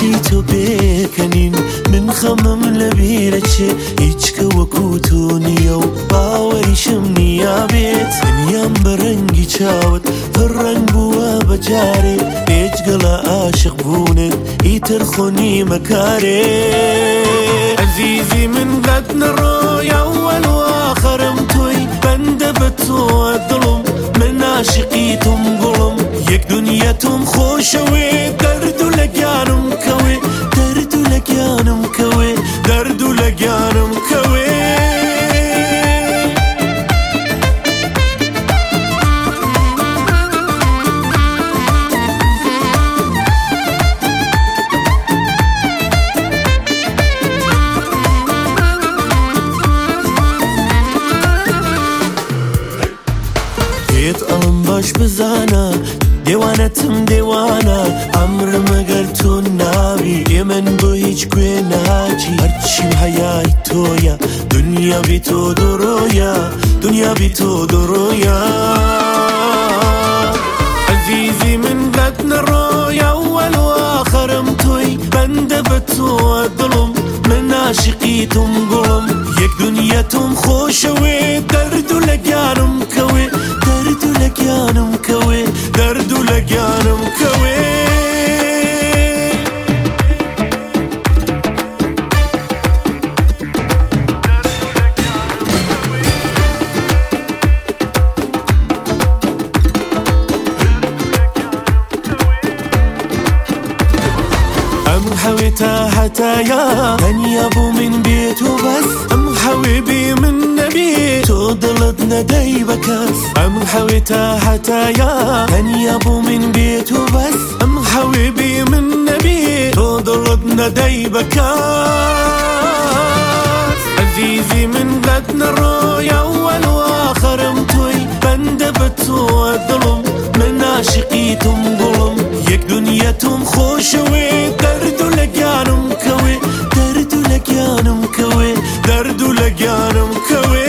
دەستی تۆ پێکەنین من خەمم لەبیرەچێ هیچ کە وەکو تۆ نییە و باوەریشم نییە بێت دنیام بە ڕەنگی چاوت پڕ ڕەنگ بووە بەجارێ بێجگەڵە عاشق بوونت ئیتر خۆنی مەکارێ عەزیزی من قەت نەڕۆیە ئەوەل و ئاخەرم تۆی بەندە بە تۆوە دڵم من عاشقی تۆم گوڵم یەک دونیا تۆم خۆشەوێ دەرد و لە گیانم کەوێ دەرد و لە گیانم کەوێ دەرد و لە گیانم کەوێ پێت ئەڵم باش بزانە دێوانەتم دێوانە ئەمرم ئەگەر تۆ ناوی ئێمن بۆ هیچ گوێ ناچی هەرچیم هەیای تۆیە دنیا بی تۆ دڕۆیە دنیا بی تۆ دڕۆیە عەزیزی من قەت نەڕۆیە ئەوەل و ئاخەرم تۆی بەندە بە تۆوە دڵم من عاشقی تۆم گوڵم یەک دنیا تۆم خۆشەوێ دەرد و لە گیانم کەوێ دەرد و لە گیانم کەوێ دەرد و لە گیانم کەوێ ئەم حەوێ تا هەتایە تەنیا بۆ من بێت و بەس ئەم حەوێ بێ من نەبێت تۆ دڵت نەدەی بە کەس ئەم حەوێ تا هەتایە تەنیا بۆ من بێت و بەس ئەم حەوێ بێ من نەبێت تۆ دڵت نەدەی بە کەس عەزیزی من قەت نەڕۆیە ئەوەل و ئاخەرم تۆی بەندە بە تۆوە دڵم من عاشقی تۆم گوڵم یەک دنیا تۆم خۆشەوێ دەرد و لە گیانم کەوێ دەرد و لە گیانم کەوێ دەرد و لە گیانم کەوێ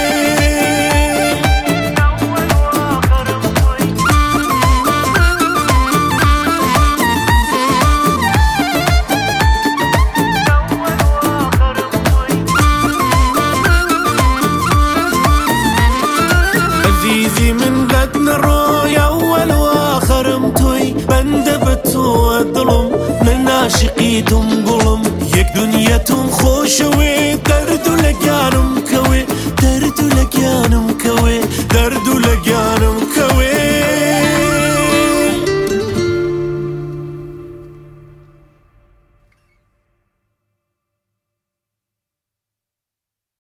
عەزیزی من قەت نەڕۆیە ئەوەل و ئاخەرم تۆی بەندە بە تۆوە دڵم من عاشقی تۆم گوڵم